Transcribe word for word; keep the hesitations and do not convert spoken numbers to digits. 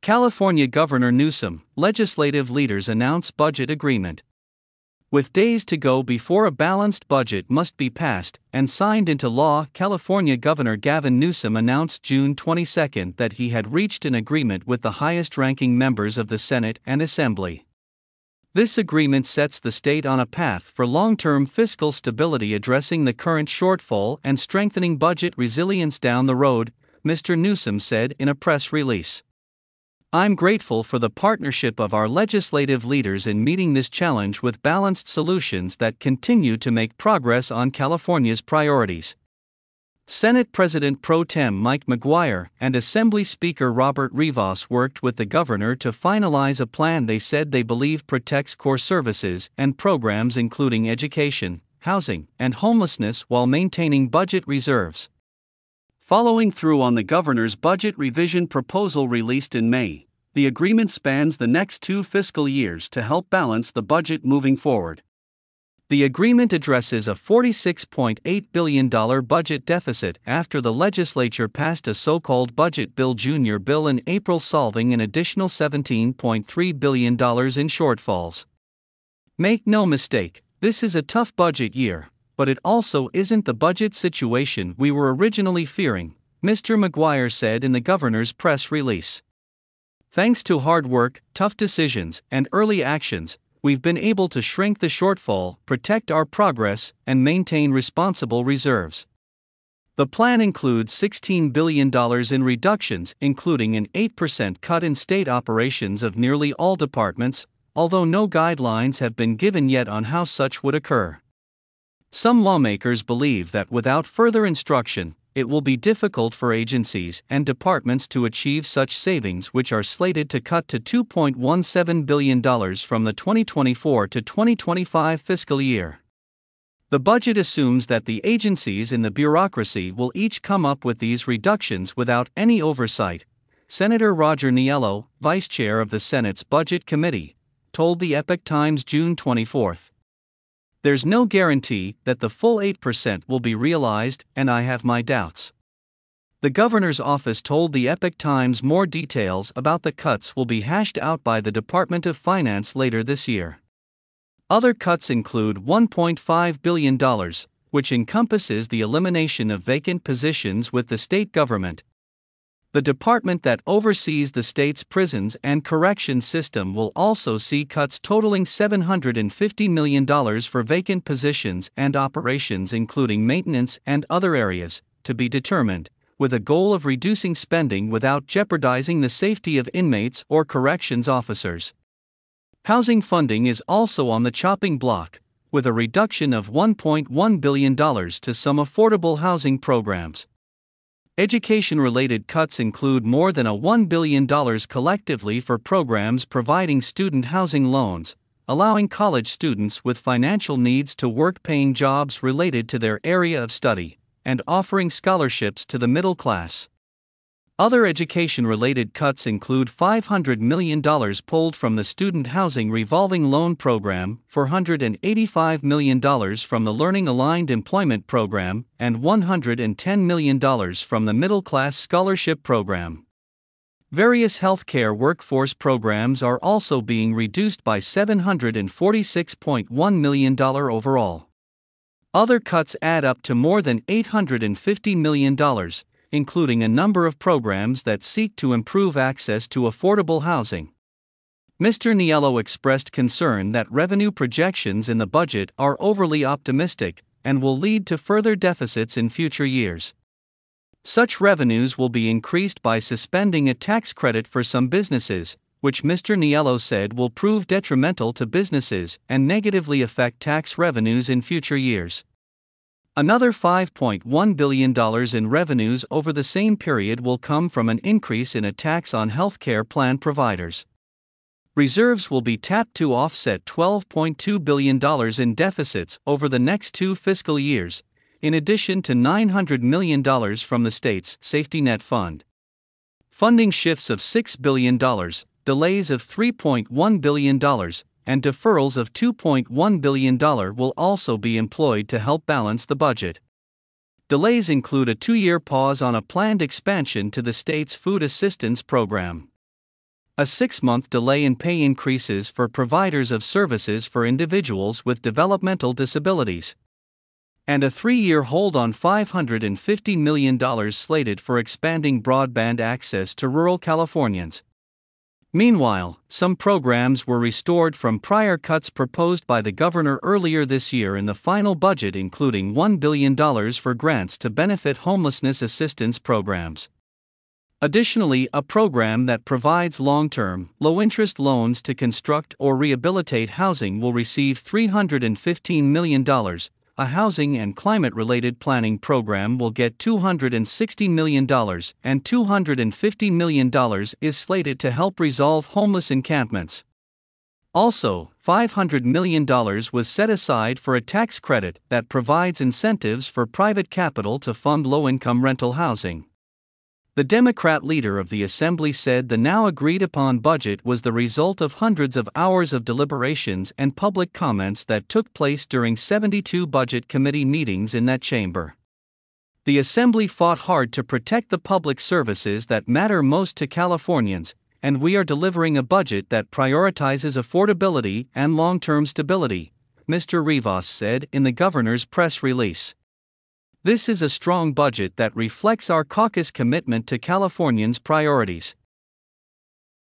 California Governor Newsom, legislative leaders announce budget agreement. With days to go before a balanced budget must be passed and signed into law, California Governor Gavin Newsom announced June twenty-second that he had reached an agreement with the highest-ranking members of the Senate and Assembly. This agreement sets the state on a path for long-term fiscal stability, addressing the current shortfall and strengthening budget resilience down the road, Mister Newsom said in a press release. "I'm grateful for the partnership of our legislative leaders in meeting this challenge with balanced solutions that continue to make progress on California's priorities." Senate President Pro Tem Mike McGuire and Assembly Speaker Robert Rivas worked with the governor to finalize a plan they said they believe protects core services and programs including education, housing, and homelessness while maintaining budget reserves. Following through on the governor's budget revision proposal released in May, the agreement spans the next two fiscal years to help balance the budget moving forward. The agreement addresses a forty-six point eight billion dollars budget deficit after the legislature passed a so-called Budget Bill Junior bill in April, solving an additional seventeen point three billion dollars in shortfalls. Make no mistake, this is a tough budget year, but it also isn't the budget situation we were originally fearing, Mister McGuire said in the governor's press release. "Thanks to hard work, tough decisions, and early actions, we've been able to shrink the shortfall, protect our progress, and maintain responsible reserves." The plan includes sixteen billion dollars in reductions, including an eight percent cut in state operations of nearly all departments, although no guidelines have been given yet on how such would occur. Some lawmakers believe that without further instruction, it will be difficult for agencies and departments to achieve such savings, which are slated to cut to two point one seven billion dollars from the twenty twenty-four to twenty twenty-five fiscal year. The budget assumes that the agencies in the bureaucracy will each come up with these reductions without any oversight, Senator Roger Niello, vice chair of the Senate's Budget Committee, told the Epoch Times June twenty-fourth. "There's no guarantee that the full eight percent will be realized, and I have my doubts." The governor's office told the Epoch Times more details about the cuts will be hashed out by the Department of Finance later this year. Other cuts include one point five billion dollars, which encompasses the elimination of vacant positions with the state government. The department that oversees the state's prisons and corrections system will also see cuts totaling seven hundred fifty million dollars for vacant positions and operations, including maintenance and other areas, to be determined, with a goal of reducing spending without jeopardizing the safety of inmates or corrections officers. Housing funding is also on the chopping block, with a reduction of one point one billion dollars to some affordable housing programs. Education-related cuts include more than a one billion dollars collectively for programs providing student housing loans, allowing college students with financial needs to work paying jobs related to their area of study, and offering scholarships to the middle class. Other education-related cuts include five hundred million dollars pulled from the Student Housing Revolving Loan Program, four hundred eighty-five million dollars from the Learning Aligned Employment Program, and one hundred ten million dollars from the Middle Class Scholarship Program. Various healthcare workforce programs are also being reduced by seven hundred forty-six point one million dollars overall. Other cuts add up to more than eight hundred fifty million dollars, including a number of programs that seek to improve access to affordable housing. Mister Niello expressed concern that revenue projections in the budget are overly optimistic and will lead to further deficits in future years. Such revenues will be increased by suspending a tax credit for some businesses, which Mister Niello said will prove detrimental to businesses and negatively affect tax revenues in future years. Another five point one billion dollars in revenues over the same period will come from an increase in a tax on healthcare plan providers. Reserves will be tapped to offset twelve point two billion dollars in deficits over the next two fiscal years, in addition to nine hundred million dollars from the state's Safety Net Fund. Funding shifts of six billion dollars, delays of three point one billion dollars, and deferrals of two point one billion dollars will also be employed to help balance the budget. Delays include a two-year pause on a planned expansion to the state's food assistance program. a six-month delay in pay increases for providers of services for individuals with developmental disabilities, and a three-year hold on five hundred fifty million dollars slated for expanding broadband access to rural Californians. Meanwhile, some programs were restored from prior cuts proposed by the governor earlier this year in the final budget, including one billion dollars for grants to benefit homelessness assistance programs. Additionally, a program that provides long-term, low-interest loans to construct or rehabilitate housing will receive three hundred fifteen million dollars. A housing and climate-related planning program will get two hundred sixty million dollars, and two hundred fifty million dollars is slated to help resolve homeless encampments. Also, five hundred million dollars was set aside for a tax credit that provides incentives for private capital to fund low-income rental housing. The Democrat leader of the Assembly said the now agreed-upon budget was the result of hundreds of hours of deliberations and public comments that took place during seventy-two budget committee meetings in that chamber. The Assembly fought hard to protect the public services that matter most to Californians, and we are delivering a budget that prioritizes affordability and long-term stability, Mister Rivas said in the governor's press release. This is a strong budget that reflects our caucus commitment to Californians' priorities.